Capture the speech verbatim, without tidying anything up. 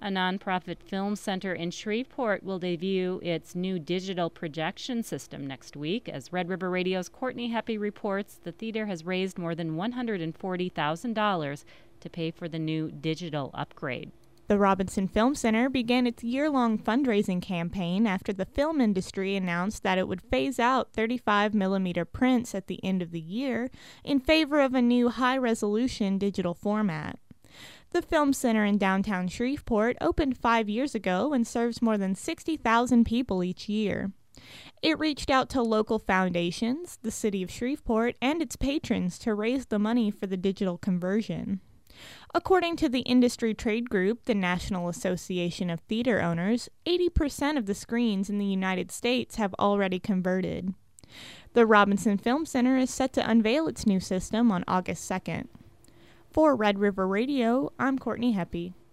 A nonprofit film center in Shreveport will debut its new digital projection system next week. As Red River Radio's Courtney Heppy reports, the theater has raised more than one hundred forty thousand dollars to pay for the new digital upgrade. The Robinson Film Center began its year-long fundraising campaign after the film industry announced that it would phase out thirty-five millimeter prints at the end of the year in favor of a new high-resolution digital format. The Film Center in downtown Shreveport opened five years ago and serves more than sixty thousand people each year. It reached out to local foundations, the city of Shreveport, and its patrons to raise the money for the digital conversion. According to the industry trade group, the National Association of Theater Owners, eighty percent of the screens in the United States have already converted. The Robinson Film Center is set to unveil its new system on August second. For Red River Radio, I'm Courtney Heppy.